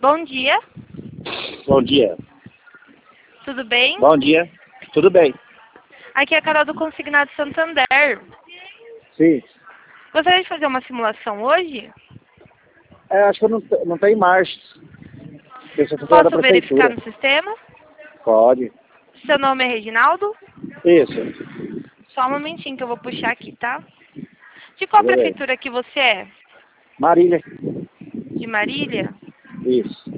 Bom dia, Bom dia. tudo bem? Bom dia. Tudo bem? Aqui é a Carol do Consignado Santander. Sim. Gostaria de fazer uma simulação hoje? Acho que eu não tem marcha. Deixa eu da Posso verificar prefeitura. no sistema? Pode. Seu nome é Reginaldo? Isso. Só um momentinho que eu vou puxar aqui, tá? De qual Tudo bem. prefeitura que você é? Marília. De Marília? Isso.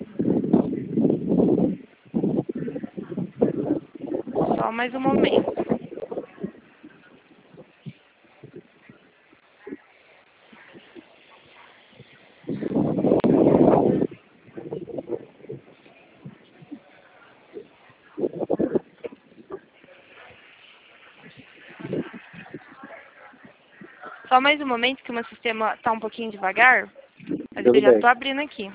Só mais um momento. Só mais um momento que o meu sistema tá um pouquinho devagar. Mas eu Tudo já bem. tô abrindo aqui.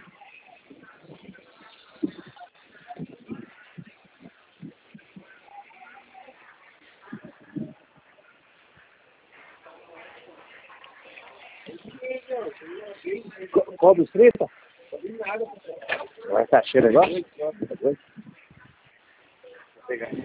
Qual distrito? Vai estar cheio agora? Vou pegar.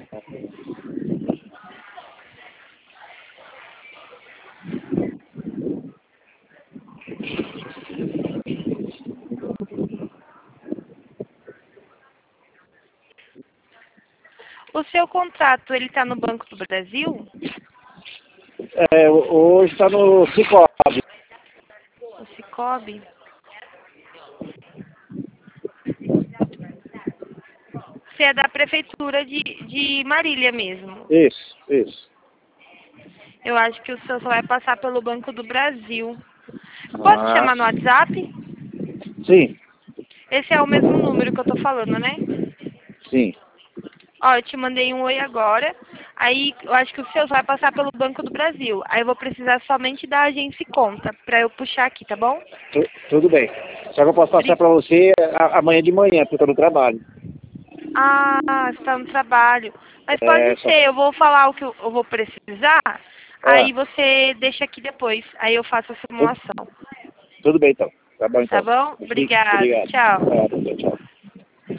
O seu contrato, ele tá no Banco do Brasil? Hoje está no Cicobi. O Cicobi? Você é da prefeitura de Marília mesmo. Isso. Eu acho que o seu só vai passar pelo Banco do Brasil. Eu posso te chamar no WhatsApp? Sim. Esse é o mesmo número que eu tô falando, né? Sim. Ó, eu te mandei um oi agora. Aí eu acho que o seu vai passar pelo Banco do Brasil. Aí eu vou precisar somente da agência e conta pra eu puxar aqui, tá bom? Tudo bem. Só que eu posso passar para você amanhã de manhã, porque eu estou no trabalho. Ah, você tá no trabalho. Mas É, pode ser, eu vou falar o que eu vou precisar. Ah, Aí você deixa aqui depois. Aí eu faço a simulação. tudo bem então. Tá bom Tá então. bom? Obrigada. Obrigado. Tchau. Tchau.